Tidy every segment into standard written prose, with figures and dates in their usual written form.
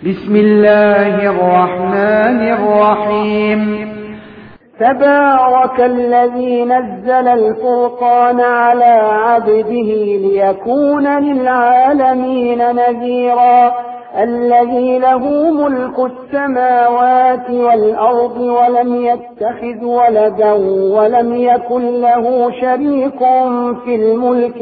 بسم الله الرحمن الرحيم. تبارك الذي نزل الفرقان على عبده ليكون للعالمين نذيرا. الذي له ملك السماوات والأرض ولم يتخذ ولدا ولم يكن له شريك في الملك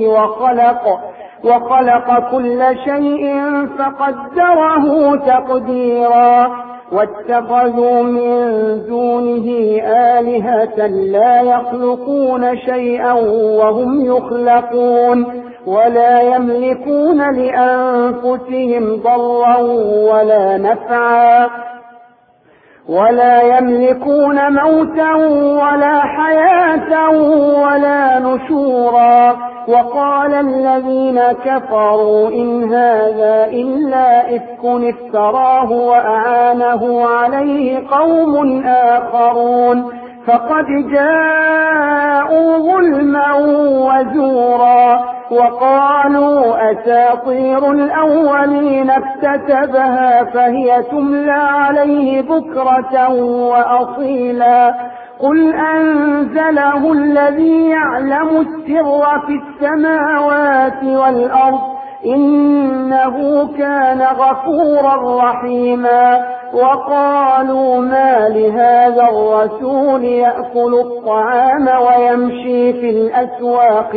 وخلق كل شيء فقدره تقديرا. واتخذوا من دونه آلهة لا يخلقون شيئا وهم يخلقون ولا يملكون لأنفسهم ضرا ولا نفعا ولا يملكون موتا ولا حياة ولا نشورا. وقال الذين كفروا إن هذا إلا إفك افتراه وأعانه عليه قوم آخرون فقد جاءوا ظلما وزورا. وقالوا أساطير الأولين اكتتبها فهي تملى عليه بكرة وأصيلا. قل أنزله الذي يعلم السر في السماوات والأرض إنه كان غفورا رحيما. وقالوا ما لهذا الرسول يأكل الطعام ويمشي في الأسواق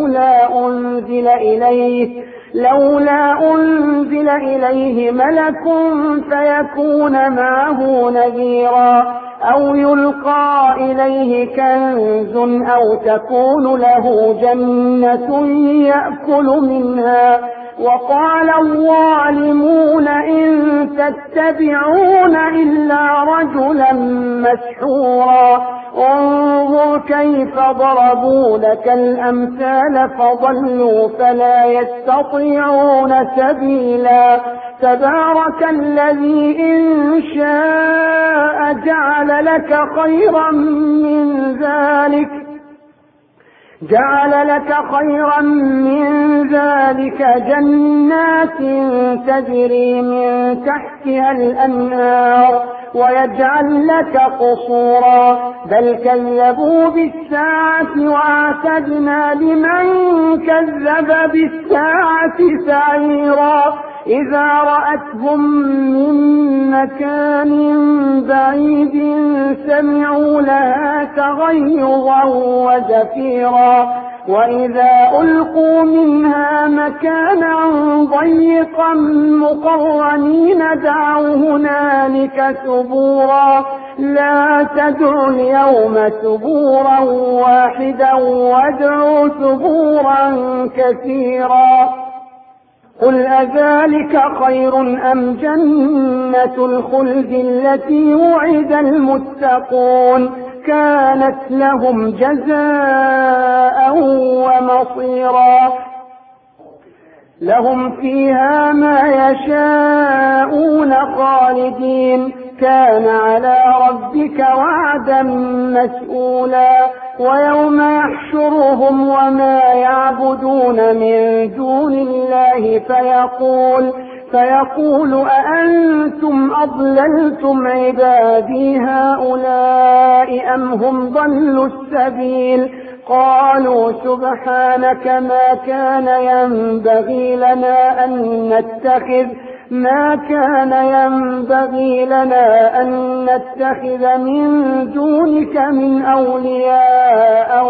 لولا أنزل إليه ملك فيكون معه نذيرا أو يلقى إليه كنز أو تكون له جنة يأكل منها. وقال الظالمون إن تتبعون إلا رجلا مسحورا. انظر كيف ضربوا لك الأمثال فضلوا فلا يستطيعون سبيلا. تبارك الذي إن شاء جعل لك خيرا من ذلك جنات تجري من تحتها الأنهار ويجعل لك قصورا. بل كذبوا بالساعة وأعتدنا لمن كذب بالساعة سعيرا. إذا رأتهم من مكان بعيد سمعوا لها تغيظا وزفيرا. وإذا ألقوا منها مكانا ضيقا مقرنين دعوا هنالك ثبورا. لا تدعوا اليوم ثبورا واحدا وادعوا ثبورا كثيرا. قل أذلك خير أم جنة الخلد التي وعد المتقون كانت لهم جزاء ومصيرا. لهم فيها ما يشاءون خالدين كان على ربك وعدا مسئولا. ويوم يحشرهم وما يعبدون من دون الله فيقول أأنتم أضللتم عبادي هؤلاء أم هم ضلوا السبيل. قالوا سبحانك ما كان ينبغي لنا أن نتخذ من دونك من أولياء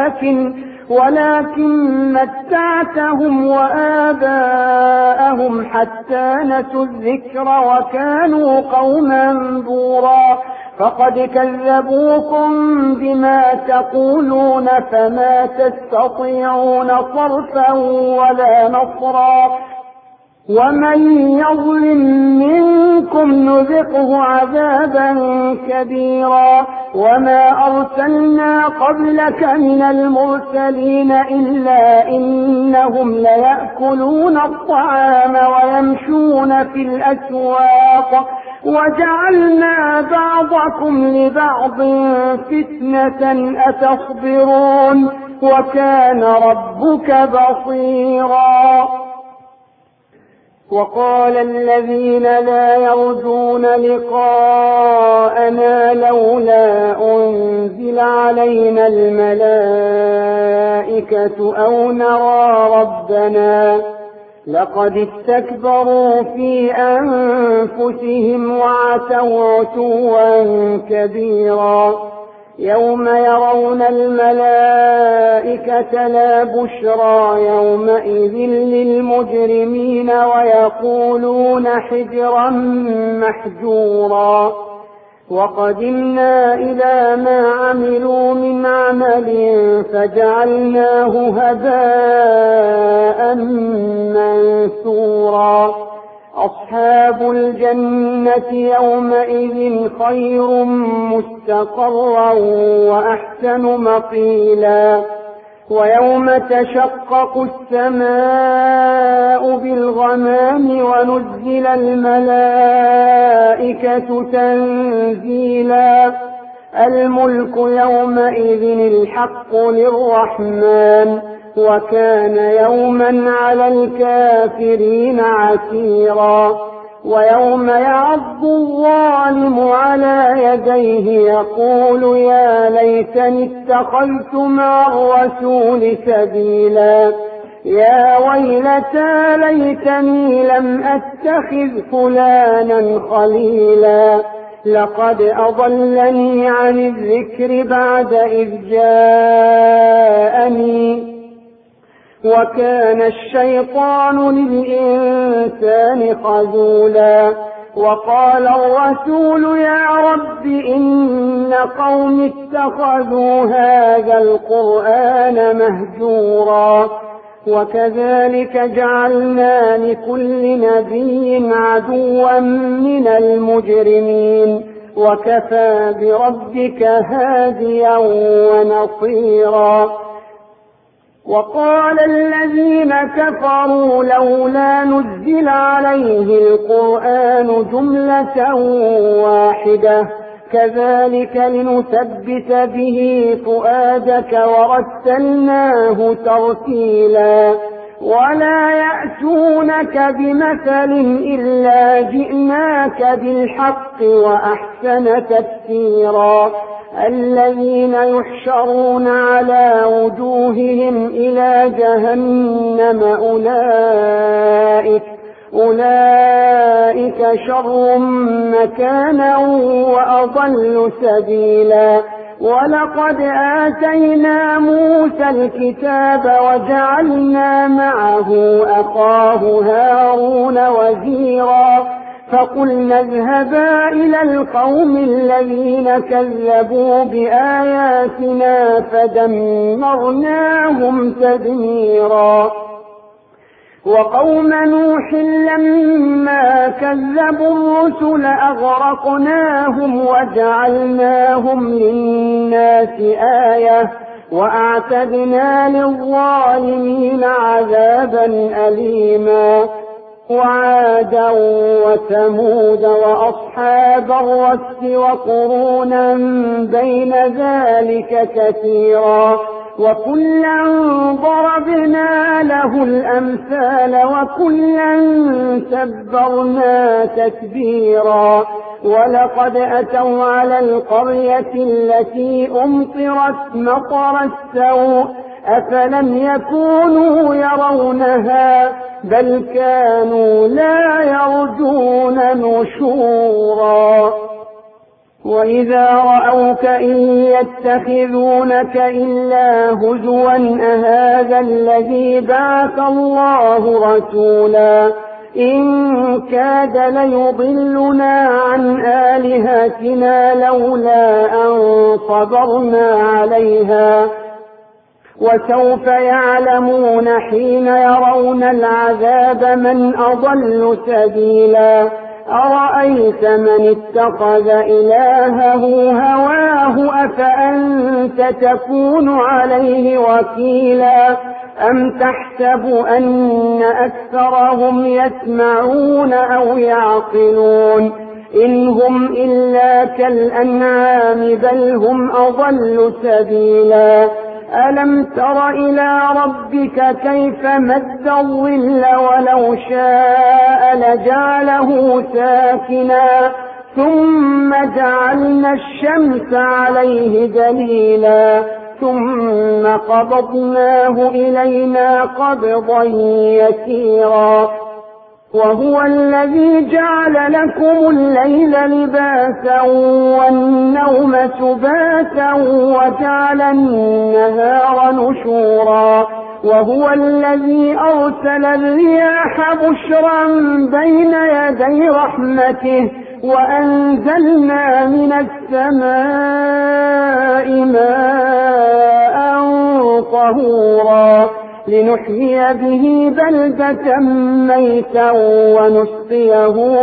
ولكن متعتهم وآباءهم حتى نسوا الذكر وكانوا قوما بورا. فقد كذبوكم بما تقولون فما تستطيعون صرفا ولا نصرا. ومن يظلم منكم نذقه عذابا كبيرا. وما أرسلنا قبلك من المرسلين إلا إنهم ليأكلون الطعام ويمشون في الأسواق وجعلنا بعضكم لبعض فتنة أتصبرون وكان ربك بصيرا. وقال الذين لا يرجون لقاءنا لولا أنزل علينا الملائكة أو نرى ربنا لقد استكبروا في أنفسهم وعتوا عتوا كبيرا يوم يرون الملائكة لا بشرى يومئذ للمجرمين ويقولون حجرا محجورا وقدمنا إلى ما عملوا من عمل فجعلناه هباء منثورا أصحاب الجنة يومئذ خير مستقرا وأحسن مقيلا ويوم تشقق السماء بالغمام ونزل الملائكة تنزيلا الملك يومئذ الحق للرحمن وكان يوما على الكافرين عسيرا ويوم يعض الظالم على يديه يقول يا ليتني اتخذت مع الرسول سبيلا يا ويلتى ليتني لم أتخذ فلانا خليلا لقد أضلني عن الذكر بعد إذ جاءني وكان الشيطان للإنسان خذولا وقال الرسول يا رب إن قوم اتخذوا هذا القرآن مهجورا وكذلك جعلنا لكل نبي عدوا من المجرمين وكفى بربك هاديا ونصيرا وقال الذين كفروا لولا نزل عليه القرآن جملة واحدة كذلك لنثبت به فؤادك ورتلناه ترتيلا ولا يأتونك بمثل إلا جئناك بالحق وأحسن تفسيرا الذين يحشرون على وجوههم إلى جهنم أولئك شر مكانا وأضل سبيلا ولقد آتينا موسى الكتاب وجعلنا معه أخاه هارون وزيرا فقلنا اذهبا إلى القوم الذين كذبوا بآياتنا فدمرناهم تدميرا وقوم نوح لما كذبوا الرسل أغرقناهم وجعلناهم للناس آية وأعتدنا للظالمين عذابا أليما وعادا وثمود وأصحاب الرس وقرونا بين ذلك كثيرا وكلا ضربنا له الأمثال وكلا تبرنا تتبيرا ولقد أتوا على القرية التي أمطرت مطر السوء أفلم يكونوا يرونها بل كانوا لا يرجون نشورا وإذا رأوك إن يتخذونك إلا هزوا أهذا الذي بعث الله رسولا إن كاد ليضلنا عن آلهتنا لولا أن صبرنا عليها وسوف يعلمون حين يرون العذاب من أضل سبيلا أرأيت من اتخذ إلهه هواه أفأنت تكون عليه وكيلا أم تحسب أن أكثرهم يسمعون أو يعقلون إن هم إلا كالأنعام بل هم أضل سبيلا ألم تر إلى ربك كيف مد الظل ولو شاء لجعله ساكنا ثم جعلنا الشمس عليه دليلا ثم قبضناه إلينا قبضا يسيرا وهو الذي جعل لكم الليل لباسا والنوم سباتا وجعل النهار نشورا وهو الذي أرسل الرياح بشرا بين يدي رحمته وأنزلنا من السماء ماء طهورا لنحيي به بلدة ميتا ونسقيه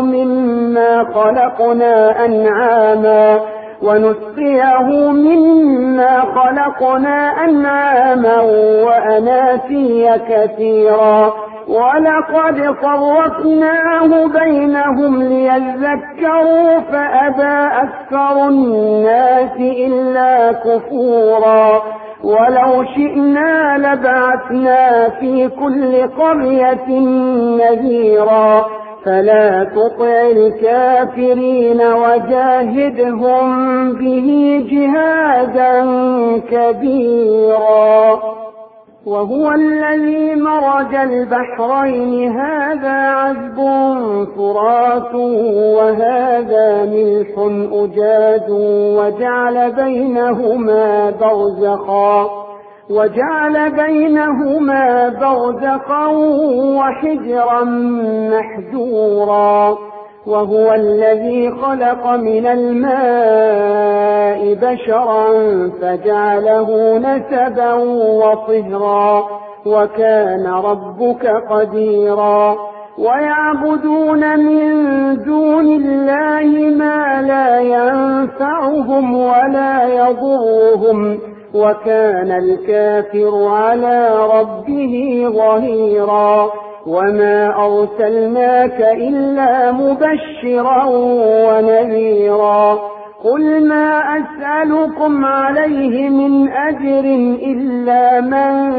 مما خلقنا أنعاما وأناسيا كثيرا ولقد صرفناه بينهم ليذكروا فأبى أكثر الناس إلا كفورا ولو شئنا لبعثنا في كل قرية نذيرا فلا تطع الكافرين وجاهدهم به جهادا كبيرا وهو الذي مرج البحرين هذا عذب فرات وهذا ملح أجاج وجعل بينهما برزخا وحجرا محجورا وهو الذي خلق من الماء بشرا فجعله نسبا وصهرا وكان ربك قديرا ويعبدون من دون الله ما لا ينفعهم ولا يضرهم وكان الكافر على ربه ظهيرا وما أرسلناك إلا مبشرا ونذيرا قل ما أسألكم عليه من أجر إلا من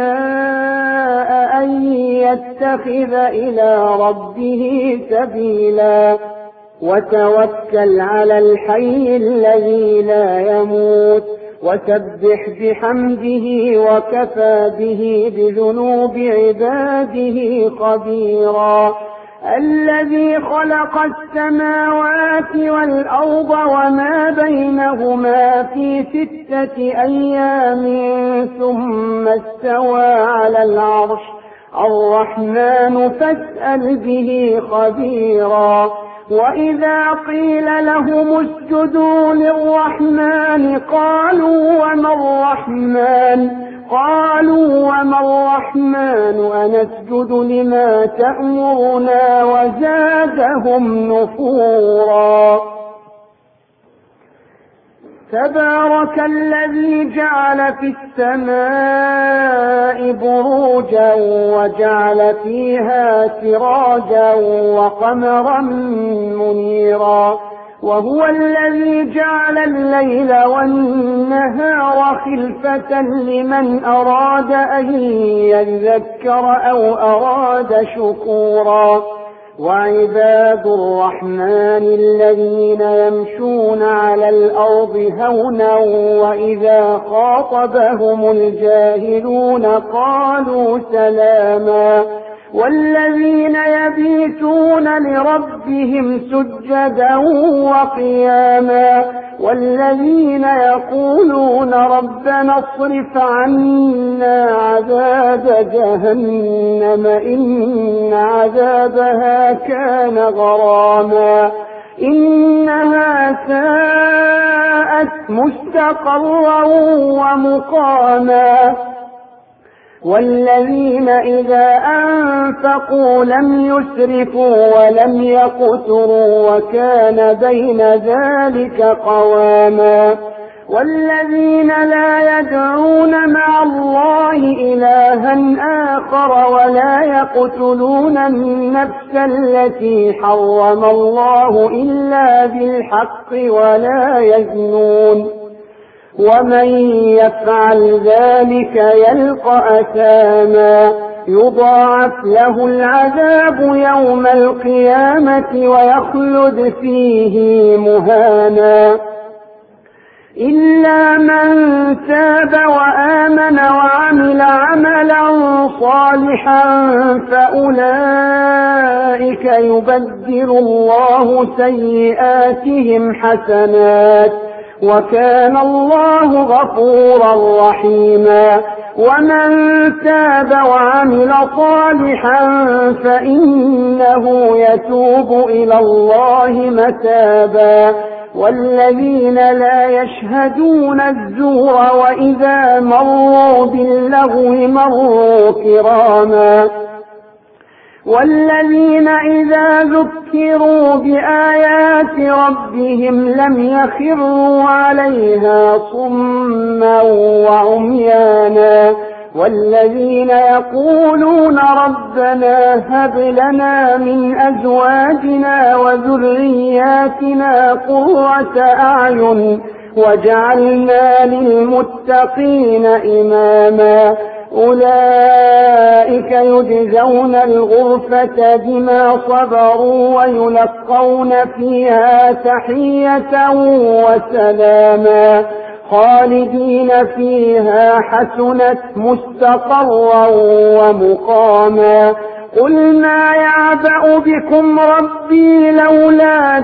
شاء أن يتخذ إلى ربه سبيلا وتوكل على الحي الذي لا يموت وسبح بحمده وكفى به بذنوب عباده خبيرا الذي خلق السماوات والأرض وما بينهما في 6 أيام ثم استوى على العرش الرحمن فاسأل به خبيرا وإذا قيل لهم اسجدوا للرحمن قالوا وما الرحمن أنسجد لما تأمرنا وزادهم نفورا تبارك الذي جعل في السماء بروجا وجعل فيها سراجا وقمرا منيرا وهو الذي جعل الليل والنهار خلفة لمن أراد أن يذكر أو أراد شكورا وعباد الرحمن الذين يمشون على الأرض هونا وإذا خاطبهم الجاهلون قالوا سلاما والذين يبيتون لربهم سجدا وقياما والذين يقولون ربنا اصرف عنا عذاب جهنم إن عذابها كان غراما إنها ساءت مستقرا ومقاما والذين إذا أنفقوا لم يسرفوا ولم يقتروا وكان بين ذلك قواما والذين لا يدعون مع الله إلها آخر ولا يقتلون النفس التي حرم الله إلا بالحق ومن يفعل ذلك يلقى أثاما يضاعف له العذاب يوم القيامة ويخلد فيه مهانا إلا من تاب وآمن وعمل عملا صالحا فأولئك يبدل الله سيئاتهم حسنات وكان الله غفورا رحيما ومن تاب وعمل صالحا فإنه يتوب إلى الله متابا والذين لا يشهدون الزور وإذا مروا باللغو مروا كراما والذين إذا ذكروا بآيات ربهم لم يخروا عليها صما وعميانا والذين يقولون ربنا هب لنا من أزواجنا وذرياتنا قرة أعين واجعلنا للمتقين إماما أولئك يجزون الغرفة بما صبروا ويلقون فيها تحية وسلاما خالدين فيها حسنت مستقرا ومقاما قل ما يعبأ بكم ربي لولا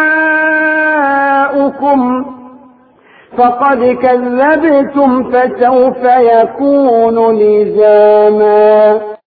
دعاؤكم فقد كذبتم فسوف يكون لزاما